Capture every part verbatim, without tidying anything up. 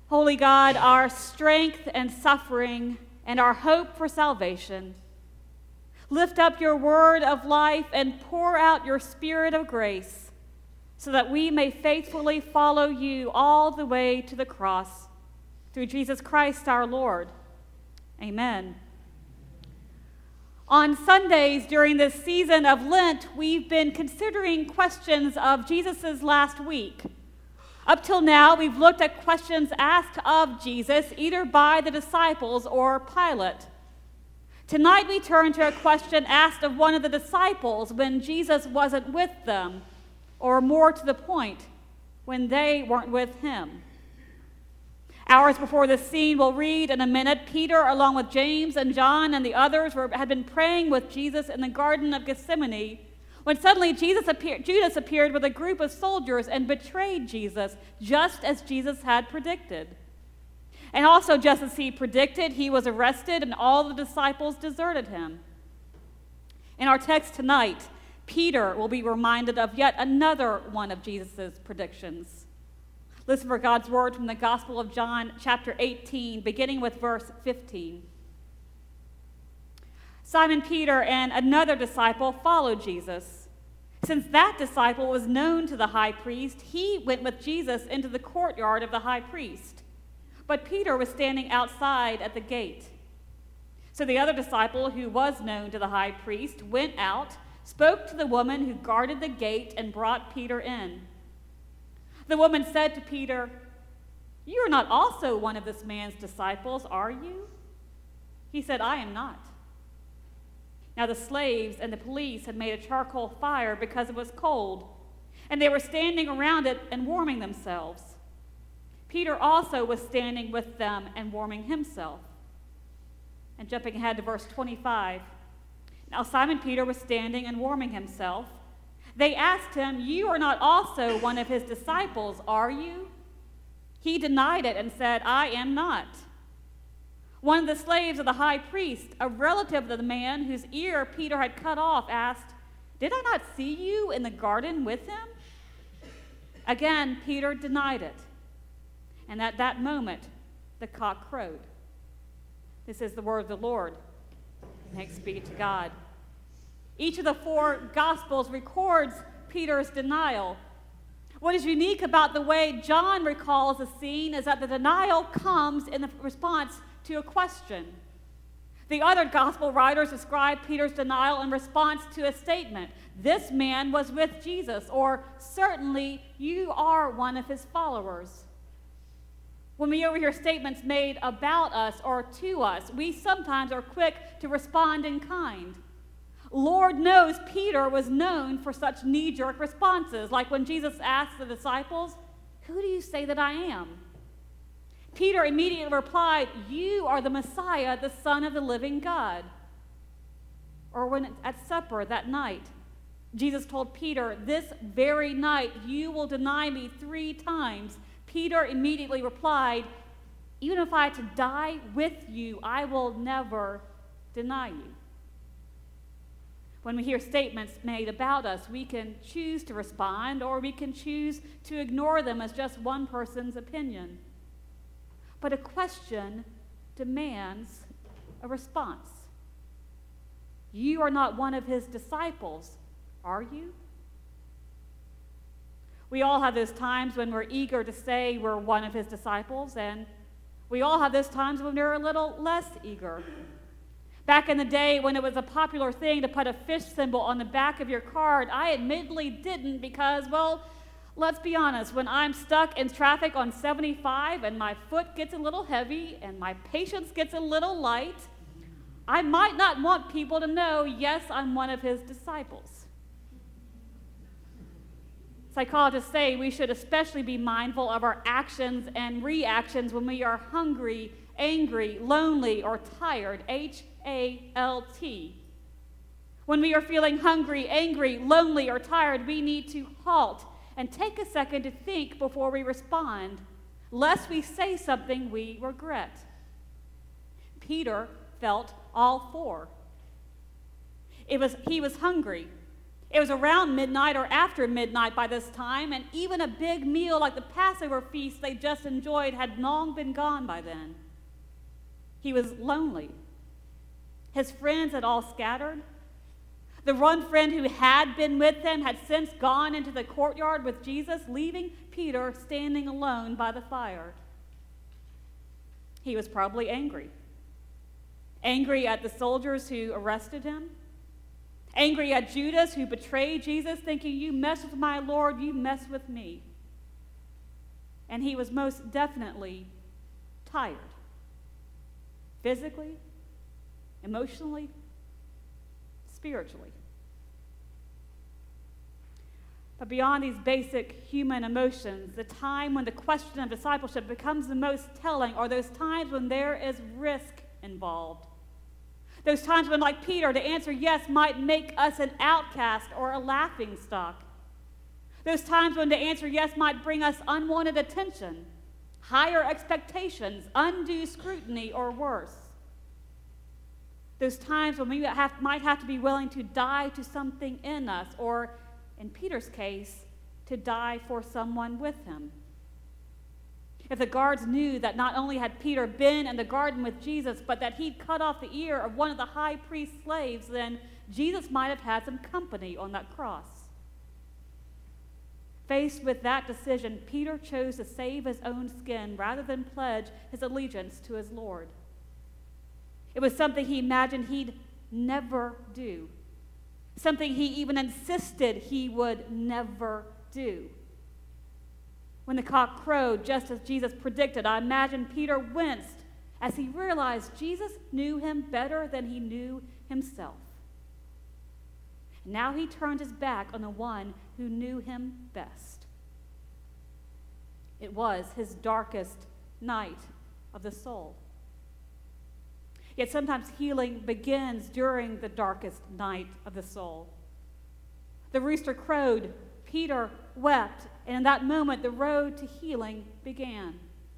Holy God, our strength and suffering and our hope for salvation, lift up your word of life and pour out your spirit of grace so that we may faithfully follow you all the way to the cross. Through Jesus Christ our Lord. Amen. On Sundays during this season of Lent, we've been considering questions of Jesus' last week. Up till now, we've looked at questions asked of Jesus either by the disciples or Pilate. Tonight we turn to a question asked of one of the disciples when Jesus wasn't with them, or more to the point, when they weren't with him. Hours before this scene, we'll read in a minute, Peter, along with James and John and the others, were, had been praying with Jesus in the Garden of Gethsemane, when suddenly Jesus appeared, Judas appeared with a group of soldiers and betrayed Jesus, just as Jesus had predicted. And also, just as he predicted, he was arrested and all the disciples deserted him. In our text tonight, Peter will be reminded of yet another one of Jesus' predictions. Listen for God's word from the Gospel of John, chapter eighteen, beginning with verse fifteen. Simon Peter and another disciple followed Jesus. Since that disciple was known to the high priest, he went with Jesus into the courtyard of the high priest. But Peter was standing outside at the gate. So the other disciple, who was known to the high priest, went out, spoke to the woman who guarded the gate, and brought Peter in. The woman said to Peter, "You are not also one of this man's disciples, are you?" He said, "I am not." Now the slaves and the police had made a charcoal fire because it was cold, and they were standing around it and warming themselves. Peter also was standing with them and warming himself. And jumping ahead to verse twenty-five. Now Simon Peter was standing and warming himself. They asked him, "You are not also one of his disciples, are you?" He denied it and said, "I am not." One of the slaves of the high priest, a relative of the man whose ear Peter had cut off, asked, "Did I not see you in the garden with him?" Again, Peter denied it. And at that moment, the cock crowed. This is the word of the Lord. Thanks be to God. Each of the four Gospels records Peter's denial. What is unique about the way John recalls the scene is that the denial comes in the response to a question. The other Gospel writers describe Peter's denial in response to a statement. This man was with Jesus, or certainly you are one of his followers. When we overhear statements made about us or to us, we sometimes are quick to respond in kind. Lord knows Peter was known for such knee-jerk responses, like when Jesus asked the disciples, "Who do you say that I am?" Peter immediately replied, "You are the Messiah, the Son of the living God." Or when at supper that night, Jesus told Peter, "This very night you will deny me three times." Peter immediately replied, "Even if I had to die with you, I will never deny you." When we hear statements made about us, we can choose to respond, or we can choose to ignore them as just one person's opinion. But a question demands a response. You are not one of his disciples, are you? We all have those times when we're eager to say we're one of his disciples, and we all have those times when we're a little less eager. Back in the day when it was a popular thing to put a fish symbol on the back of your card, I admittedly didn't because, well, let's be honest, when I'm stuck in traffic on seventy-five and my foot gets a little heavy and my patience gets a little light, I might not want people to know, yes, I'm one of his disciples. Psychologists say we should especially be mindful of our actions and reactions when we are hungry, angry, lonely, or tired, H A L T. When we are feeling hungry, angry, lonely, or tired, we need to halt and take a second to think before we respond, lest we say something we regret. Peter felt all four. It was, he was hungry. It was around midnight or after midnight by this time, and even a big meal like the Passover feast they just enjoyed had long been gone by then. He was lonely. His friends had all scattered. The one friend who had been with him had since gone into the courtyard with Jesus, leaving Peter standing alone by the fire. He was probably angry. Angry at the soldiers who arrested him. Angry at Judas who betrayed Jesus, thinking, you mess with my Lord, you mess with me. And he was most definitely tired. Physically, emotionally, spiritually. But beyond these basic human emotions, the time when the question of discipleship becomes the most telling are those times when there is risk involved. Those times when, like Peter, to answer yes might make us an outcast or a laughingstock. Those times when to answer yes might bring us unwanted attention, higher expectations, undue scrutiny, or worse. Those times when we have, might have to be willing to die to something in us, or, in Peter's case, to die for someone with him. If the guards knew that not only had Peter been in the garden with Jesus, but that he'd cut off the ear of one of the high priest's slaves, then Jesus might have had some company on that cross. Faced with that decision, Peter chose to save his own skin rather than pledge his allegiance to his Lord. It was something he imagined he'd never do, something he even insisted he would never do. When the cock crowed, just as Jesus predicted, I imagine Peter winced as he realized Jesus knew him better than he knew himself. Now he turned his back on the one who knew him best. It was his darkest night of the soul. Yet sometimes healing begins during the darkest night of the soul. The rooster crowed, Peter wept, and in that moment the road to healing began.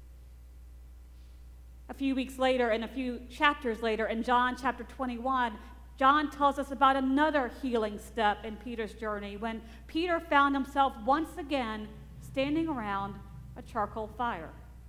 A few weeks later, and a few chapters later, in John chapter twenty-one, John tells us about another healing step in Peter's journey when Peter found himself once again standing around a charcoal fire.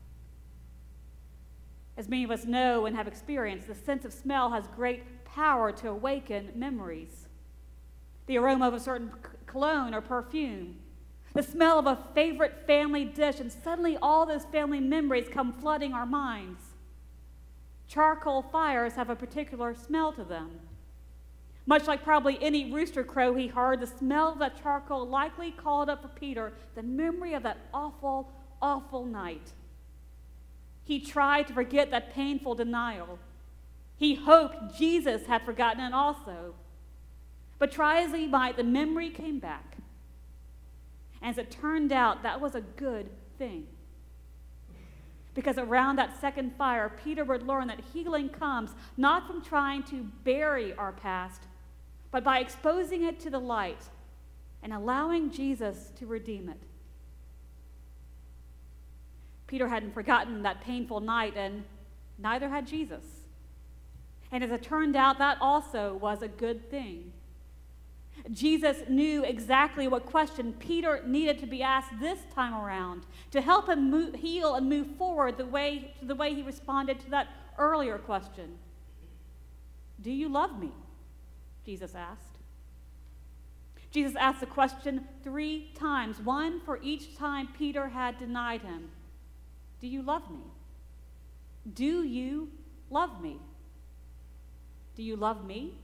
As many of us know and have experienced, the sense of smell has great power to awaken memories. The aroma of a certain cologne or perfume, the smell of a favorite family dish, and suddenly all those family memories come flooding our minds. Charcoal fires have a particular smell to them. Much like probably any rooster crow he heard, the smell of that charcoal likely called up for Peter the memory of that awful, awful night. He tried to forget that painful denial. He hoped Jesus had forgotten it also. But try as he might, the memory came back. And as it turned out, that was a good thing. Because around that second fire, Peter would learn that healing comes not from trying to bury our past, but by exposing it to the light and allowing Jesus to redeem it. Peter hadn't forgotten that painful night, and neither had Jesus. And as it turned out, that also was a good thing. Jesus knew exactly what question Peter needed to be asked this time around to help him move, heal and move forward the way, the way he responded to that earlier question. Do you love me? Jesus asked. Jesus asked the question three times, one for each time Peter had denied him. Do you love me? Do you love me? Do you love me?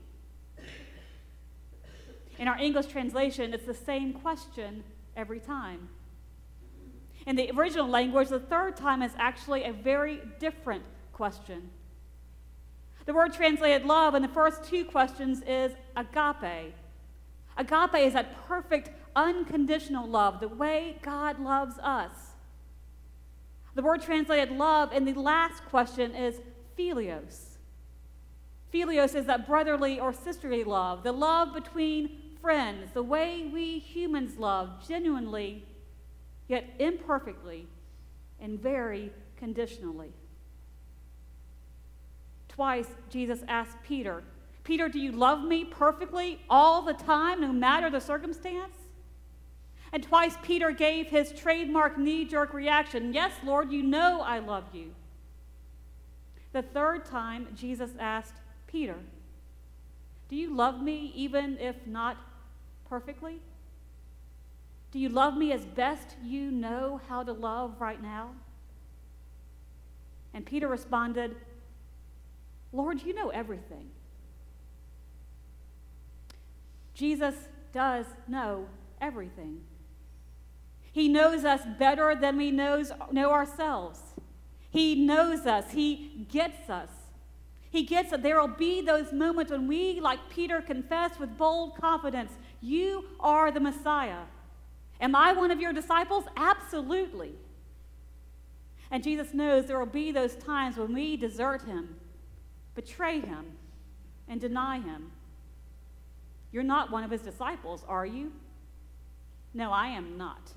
In our English translation, it's the same question every time. In the original language, the third time is actually a very different question. The word translated love in the first two questions is agape. Agape is that perfect, unconditional love, the way God loves us. The word translated love in the last question is philios. Philios is that brotherly or sisterly love, the love between friends, the way we humans love, genuinely, yet imperfectly, and very conditionally. Twice, Jesus asked Peter, Peter, do you love me perfectly all the time, no matter the circumstance? And twice Peter gave his trademark knee-jerk reaction, yes, Lord, you know I love you. The third time, Jesus asked Peter, do you love me even if not perfectly? Do you love me as best you know how to love right now? And Peter responded, Lord, you know everything. Jesus does know everything. He knows us better than we knows, know ourselves. He knows us. He gets us. He gets that there will be those moments when we, like Peter, confess with bold confidence, you are the Messiah. Am I one of your disciples? Absolutely. And Jesus knows there will be those times when we desert him, betray him, and deny him. You're not one of his disciples, are you? No, I am not.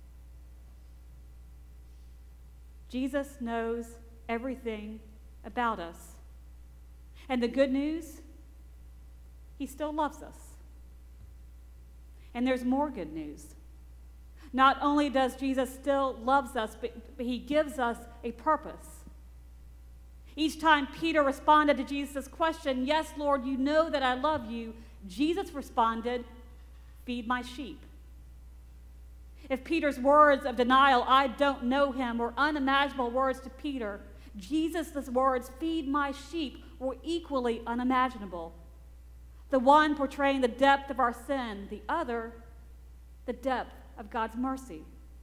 Jesus knows everything about us. And the good news, he still loves us. And there's more good news. Not only does Jesus still loves us, but, but he gives us a purpose. Each time Peter responded to Jesus' question, yes, Lord, you know that I love you, Jesus responded, feed my sheep. If Peter's words of denial, I don't know him, were unimaginable words to Peter, Jesus' words, feed my sheep, were equally unimaginable. The one portraying the depth of our sin, the other, the depth of God's mercy.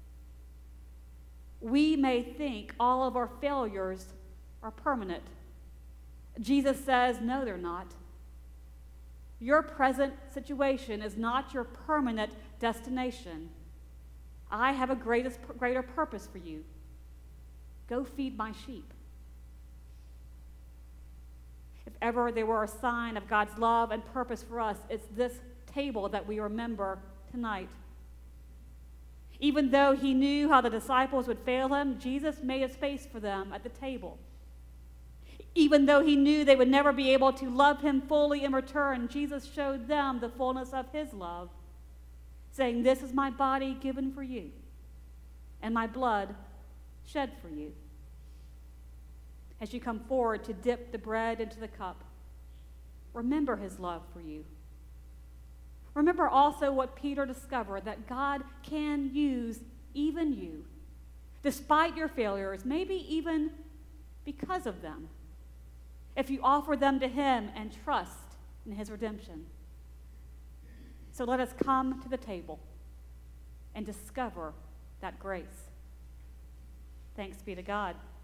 We may think all of our failures are permanent. Jesus says, no, they're not. Your present situation is not your permanent destination. I have a greatest, greater purpose for you. Go feed my sheep. If ever there were a sign of God's love and purpose for us, it's this table that we remember tonight. Even though he knew how the disciples would fail him, Jesus made a space for them at the table. Even though he knew they would never be able to love him fully in return, Jesus showed them the fullness of his love, saying, this is my body given for you, and my blood shed for you. As you come forward to dip the bread into the cup, remember his love for you. Remember also what Peter discovered, that God can use even you, despite your failures, maybe even because of them, if you offer them to him and trust in his redemption. So let us come to the table and discover that grace. Thanks be to God.